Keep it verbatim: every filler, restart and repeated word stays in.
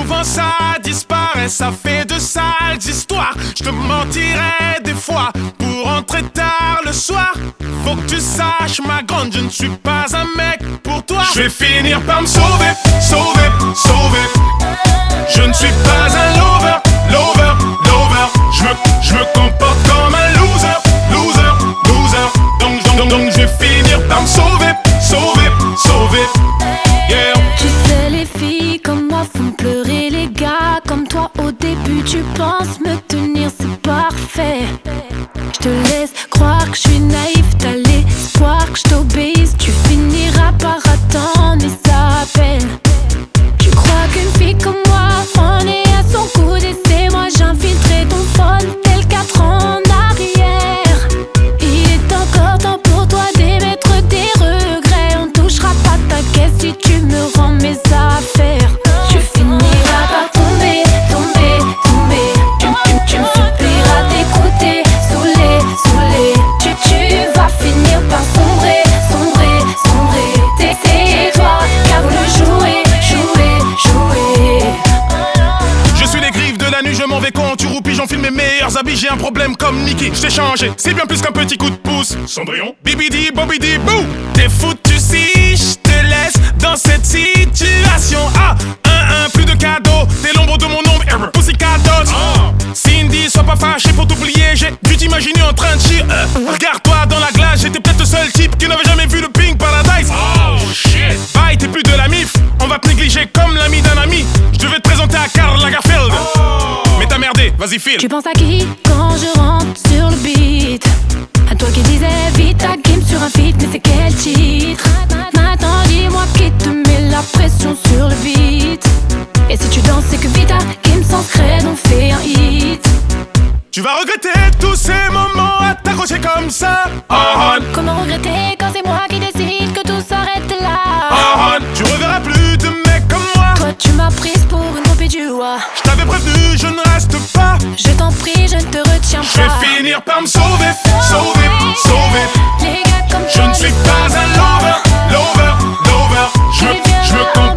souvent ça disparaît, ça fait de sales histoires. Je te mentirais des fois pour rentrer tard le soir. Faut que tu saches, ma grande, je ne suis pas un mec pour toi. Je vais finir par me sauver, sauver, sauver. Je ne suis pas un lover, lover, lover. Je me, je me comporte comme un loser, loser, loser. Donc, donc, donc, donc je vais finir par me sauver, sauver, sauver. Yeah. Tu sais, les filles comme moi font pleurer les gars comme toi. Au début tu penses me tenir, c'est parfait. Je te laisse croire que je suis naïf, t'as l'espoir que je t'obéisse. Tu finiras par attendre mes appels. Tu crois qu'une fille comme moi en est à son coup d'essai. Moi j'ai infiltré ton phone tel quatre ans en arrière. Il est encore temps pour toi d'émettre des regrets. On touchera pas ta caisse si tu me rends mes affaires. Tu finiras par tomber, tomber, tomber. Tu, tu, tu me supplieras d'écouter, saoulé, saoulé. Tu, tu vas finir par sombrer, sombrer, sombrer. C'est, c'est toi qui as voulu jouer, jouer, jouer. Je suis les griffes de la nuit, je m'en vais quand tu roupis, j'enfile mes meilleurs habits, j'ai un problème comme Nicky. Je t'ai changé, c'est bien plus qu'un petit coup de pouce. Cendrillon, bibidi, bobidi, bou. T'es foutu si je te laisse dans cette situation. Ah, un, un, plus de cadeaux, t'es l'ombre de mon ombre, error, pussycat dolls. Oh. Cindy, sois pas fâché pour t'oublier, j'ai dû t'imaginer en train de chier. Euh, regarde-toi dans la glace, j'étais peut-être le seul type qui n'avait jamais vu le Pink Paradise. Oh shit. Bye, t'es plus de la mif, on va te négliger comme l'ami d'un ami. Je devais te présenter à Karl Lagerfeld. Oh. Mais t'as merdé, vas-y file. Tu penses à qui quand je rentre sur le beat? À toi qui disais vite ta game sur un feat, mais c'est quel titre? Maintenant dis-moi qui te met la pression sur le beat. Et si tu danses c'est que Vita Kim sans scred on fait un hit. Tu vas regretter tous ces moments à t'accrocher comme ça. Oh, hon. Comment regretter quand c'est moi qui décide que tout s'arrête là? Oh, hon. Tu reverras plus de mecs comme moi. Toi tu m'as prise pour une copie du roi. Je t'avais prévenu, je ne reste pas. Je t'en prie, je ne te retiens Je pas. vais finir par me sauver, sauver, sauver. Les gars comme Je toi, ne suis ils pas sont un lover, lover, lover. Je me, je me comporte